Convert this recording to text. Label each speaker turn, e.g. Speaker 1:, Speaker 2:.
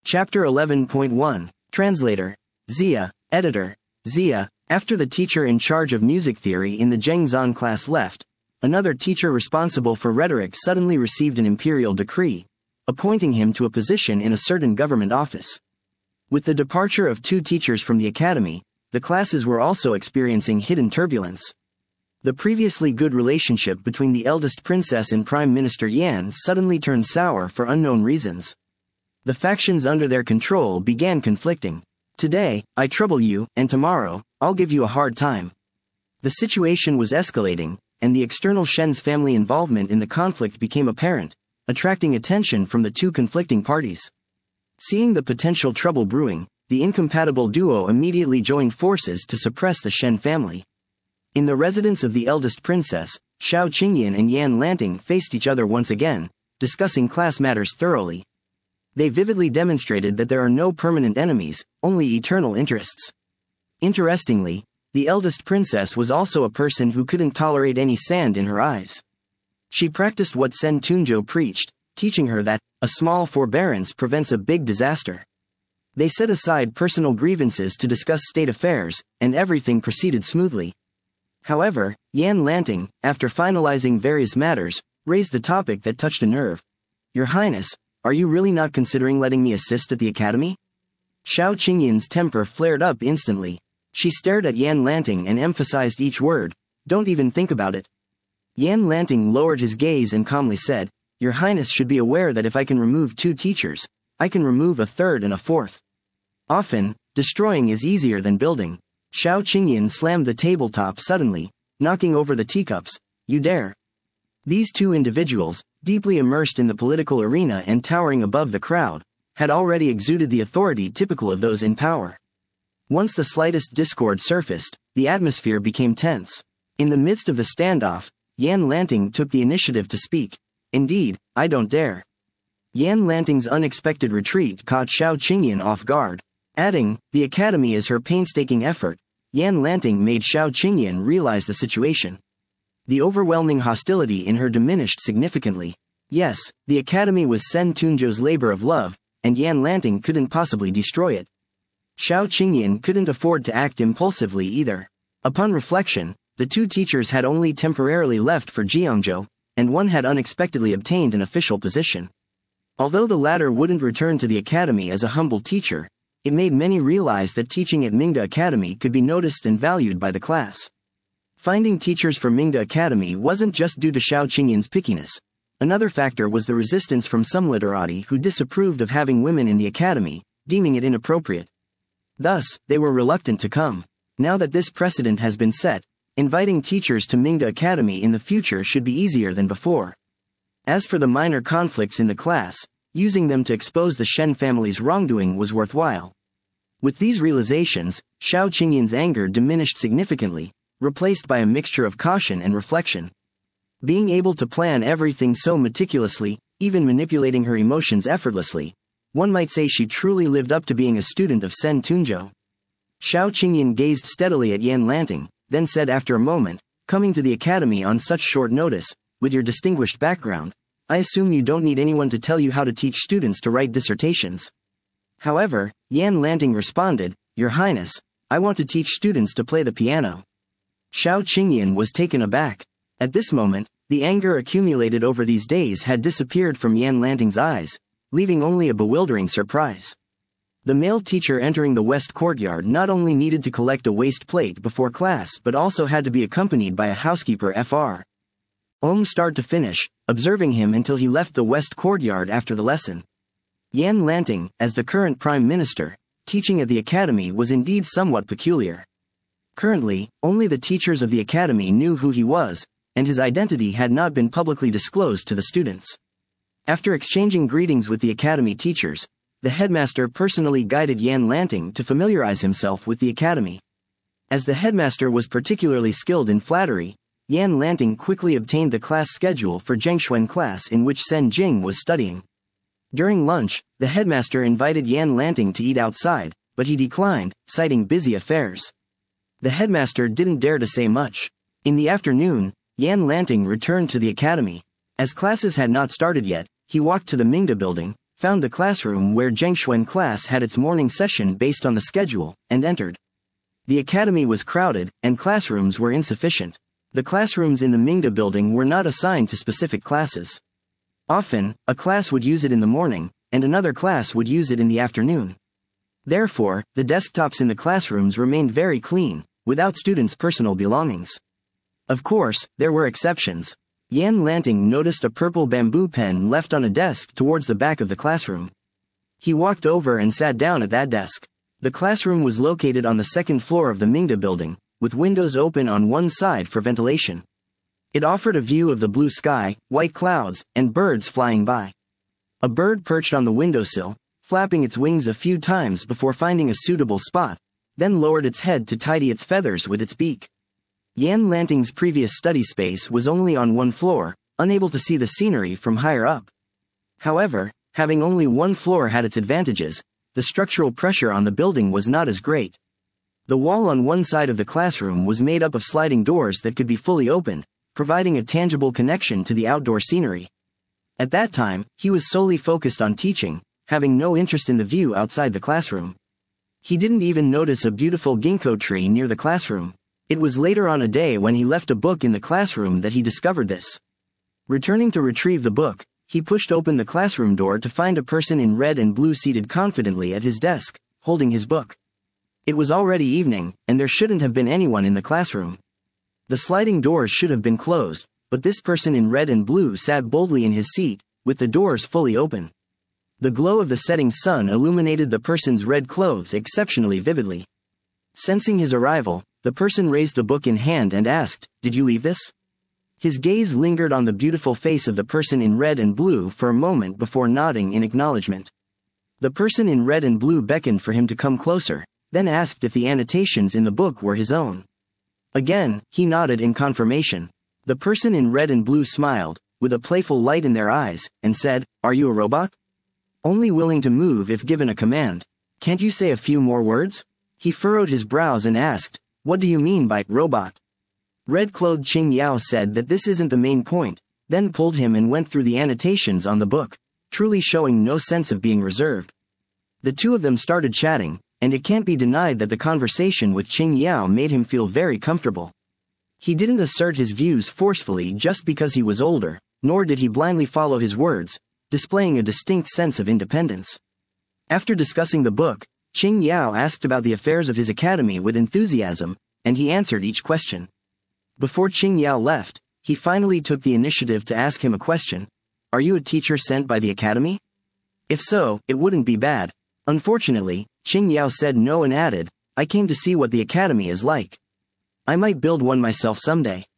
Speaker 1: Chapter 11.1. Translator. Zia. Editor. Zia. After the teacher in charge of music theory in the Zhengzan class left, another teacher responsible for rhetoric suddenly received an imperial decree, appointing him to a position in a certain government office. With the departure of 2 teachers from the academy, the classes were also experiencing hidden turbulence. The previously good relationship between the eldest princess and Prime Minister Yan suddenly turned sour for unknown reasons. The factions under their control began conflicting. Today, I trouble you, and tomorrow, I'll give you a hard time. The situation was escalating, and the external Shen's family involvement in the conflict became apparent, attracting attention from the 2 conflicting parties. Seeing the potential trouble brewing, the incompatible duo immediately joined forces to suppress the Shen family. In the residence of the eldest princess, Xiao Qingyan and Yan Lanting faced each other once again, discussing class matters thoroughly. They vividly demonstrated that there are no permanent enemies, only eternal interests. Interestingly, the eldest princess was also a person who couldn't tolerate any sand in her eyes. She practiced what Sen Tunzhou preached, teaching her that a small forbearance prevents a big disaster. They set aside personal grievances to discuss state affairs, and everything proceeded smoothly. However, Yan Lanting, after finalizing various matters, raised the topic that touched a nerve. Your Highness, are you really not considering letting me assist at the academy? Xiao Qingyan's temper flared up instantly. She stared at Yan Lanting and emphasized each word, don't even think about it. Yan Lanting lowered his gaze and calmly said, Your Highness should be aware that if I can remove 2 teachers, I can remove a 3rd and a 4th. Often, destroying is easier than building. Xiao Qingyan slammed the tabletop suddenly, knocking over the teacups. You dare. These 2 individuals, deeply immersed in the political arena and towering above the crowd, had already exuded the authority typical of those in power. Once the slightest discord surfaced, the atmosphere became tense. In the midst of the standoff, Yan Lanting took the initiative to speak. Indeed, I don't dare. Yan Lanting's unexpected retreat caught Xiao Qingyan off guard. Adding, the academy is her painstaking effort, Yan Lanting made Xiao Qingyan realize the situation. The overwhelming hostility in her diminished significantly. Yes, the academy was Sen Tunzhou's labor of love, and Yan Lanting couldn't possibly destroy it. Xiao Qingyan couldn't afford to act impulsively either. Upon reflection, the 2 teachers had only temporarily left for Jiangzhou, and one had unexpectedly obtained an official position. Although the latter wouldn't return to the academy as a humble teacher, it made many realize that teaching at Mingda Academy could be noticed and valued by the class. Finding teachers for Mingda Academy wasn't just due to Xiao Qingyan's pickiness. Another factor was the resistance from some literati who disapproved of having women in the academy, deeming it inappropriate. Thus, they were reluctant to come. Now that this precedent has been set, inviting teachers to Mingda Academy in the future should be easier than before. As for the minor conflicts in the class, using them to expose the Shen family's wrongdoing was worthwhile. With these realizations, Xiao Qingyan's anger diminished significantly, replaced by a mixture of caution and reflection. Being able to plan everything so meticulously, even manipulating her emotions effortlessly, one might say she truly lived up to being a student of Sen Tunzhou. Xiao Qingyan gazed steadily at Yan Lanting, then said after a moment, coming to the academy on such short notice, with your distinguished background, I assume you don't need anyone to tell you how to teach students to write dissertations. However, Yan Lanting responded, Your Highness, I want to teach students to play the piano. Xiao Qingyan was taken aback. At this moment, the anger accumulated over these days had disappeared from Yan Lanting's eyes, leaving only a bewildering surprise. The male teacher entering the west courtyard not only needed to collect a waste plate before class but also had to be accompanied by a housekeeper Fr. Start to finish, observing him until he left the west courtyard after the lesson. Yan Lanting, as the current prime minister, teaching at the academy was indeed somewhat peculiar. Currently, only the teachers of the academy knew who he was, and his identity had not been publicly disclosed to the students. After exchanging greetings with the academy teachers, the headmaster personally guided Yan Lanting to familiarize himself with the academy. As the headmaster was particularly skilled in flattery, Yan Lanting quickly obtained the class schedule for Zhengshuan class in which Sen Jing was studying. During lunch, the headmaster invited Yan Lanting to eat outside, but he declined, citing busy affairs. The headmaster didn't dare to say much. In the afternoon, Yan Lanting returned to the academy. As classes had not started yet, he walked to the Mingda building, found the classroom where Zheng Xuan class had its morning session based on the schedule, and entered. The academy was crowded, and classrooms were insufficient. The classrooms in the Mingda building were not assigned to specific classes. Often, a class would use it in the morning, and another class would use it in the afternoon. Therefore, the desktops in the classrooms remained very clean, without students' personal belongings. Of course, there were exceptions. Yan Lanting noticed a purple bamboo pen left on a desk towards the back of the classroom. He walked over and sat down at that desk. The classroom was located on the second floor of the Mingda building, with windows open on one side for ventilation. It offered a view of the blue sky, white clouds, and birds flying by. A bird perched on the windowsill, flapping its wings a few times before finding a suitable spot, then lowered its head to tidy its feathers with its beak. Yan Lanting's previous study space was only on one floor, unable to see the scenery from higher up. However, having only one floor had its advantages. The structural pressure on the building was not as great. The wall on one side of the classroom was made up of sliding doors that could be fully opened, providing a tangible connection to the outdoor scenery. At that time, he was solely focused on teaching, having no interest in the view outside the classroom. He didn't even notice a beautiful ginkgo tree near the classroom. It was later on a day when he left a book in the classroom that he discovered this. Returning to retrieve the book, he pushed open the classroom door to find a person in red and blue seated confidently at his desk, holding his book. It was already evening, and there shouldn't have been anyone in the classroom. The sliding doors should have been closed, but this person in red and blue sat boldly in his seat, with the doors fully open. The glow of the setting sun illuminated the person's red clothes exceptionally vividly. Sensing his arrival, the person raised the book in hand and asked, "Did you leave this?" His gaze lingered on the beautiful face of the person in red and blue for a moment before nodding in acknowledgement. The person in red and blue beckoned for him to come closer, then asked if the annotations in the book were his own. Again, he nodded in confirmation. The person in red and blue smiled, with a playful light in their eyes, and said, "Are you a robot? Only willing to move if given a command. Can't you say a few more words?" He furrowed his brows and asked, "What do you mean by robot?" Red-clothed Qing Yao said that this isn't the main point, then pulled him and went through the annotations on the book, truly showing no sense of being reserved. The two of them started chatting, and it can't be denied that the conversation with Qing Yao made him feel very comfortable. He didn't assert his views forcefully just because he was older, nor did he blindly follow his words, displaying a distinct sense of independence. After discussing the book, Qing Yao asked about the affairs of his academy with enthusiasm, and he answered each question. Before Qing Yao left, he finally took the initiative to ask him a question. "Are you a teacher sent by the academy? If so, it wouldn't be bad." Unfortunately, Qing Yao said no and added, "I came to see what the academy is like. I might build one myself someday."